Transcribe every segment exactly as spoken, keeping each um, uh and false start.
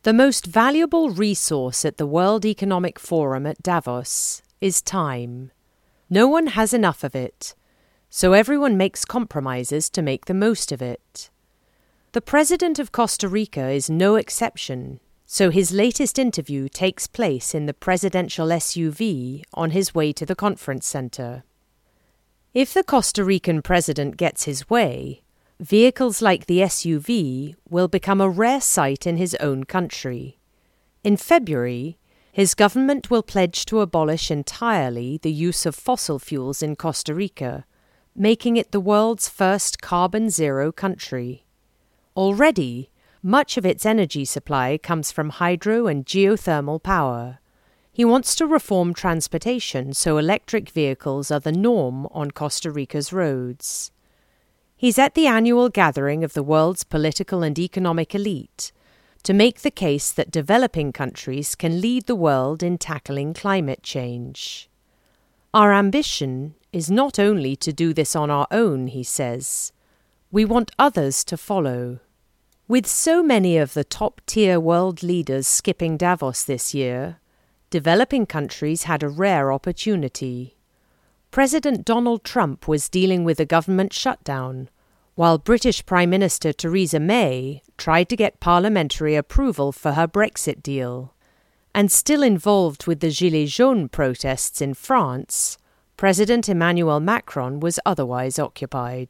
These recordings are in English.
The most valuable resource at the World Economic Forum at Davos is time. No one has enough of it, so everyone makes compromises to make the most of it. The president of Costa Rica is no exception, so his latest interview takes place in the presidential S U V on his way to the conference center. If the Costa Rican president gets his way, vehicles like the S U V will become a rare sight in his own country. In February, his government will pledge to abolish entirely the use of fossil fuels in Costa Rica, making it the world's first carbon zero country. Already, much of its energy supply comes from hydro and geothermal power. He wants to reform transportation so electric vehicles are the norm on Costa Rica's roads. He's at the annual gathering of the world's political and economic elite to make the case that developing countries can lead the world in tackling climate change. Our ambition is not only to do this on our own, he says. We want others to follow. With so many of the top-tier world leaders skipping Davos this year, developing countries had a rare opportunity. President Donald Trump was dealing with a government shutdown, while British Prime Minister Theresa May tried to get parliamentary approval for her Brexit deal. And still involved with the Gilets jaunes protests in France, President Emmanuel Macron was otherwise occupied.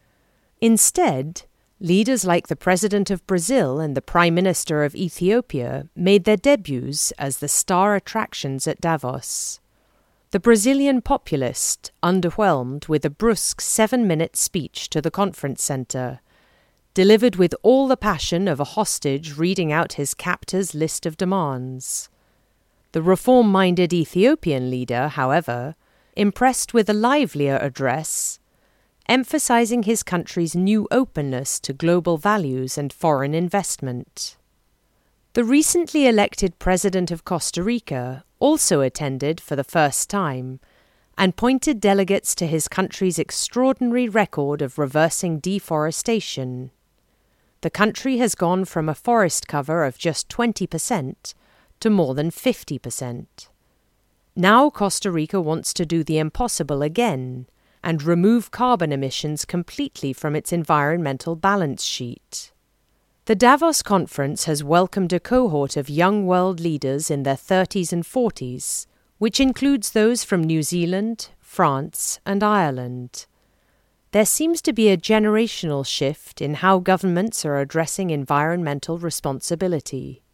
Instead, leaders like the President of Brazil and the Prime Minister of Ethiopia made their debuts as the star attractions at Davos. The Brazilian populist underwhelmed with a brusque seven-minute speech to the conference center, delivered with all the passion of a hostage reading out his captor's list of demands. The reform-minded Ethiopian leader, however, impressed with a livelier address, emphasizing his country's new openness to global values and foreign investment. The recently elected president of Costa Rica also attended for the first time and pointed delegates to his country's extraordinary record of reversing deforestation. The country has gone from a forest cover of just twenty percent to more than fifty percent. Now Costa Rica wants to do the impossible again and remove carbon emissions completely from its environmental balance sheet. The Davos conference has welcomed a cohort of young world leaders in their thirties and forties, which includes those from New Zealand, France, and Ireland. There seems to be a generational shift in how governments are addressing environmental responsibility.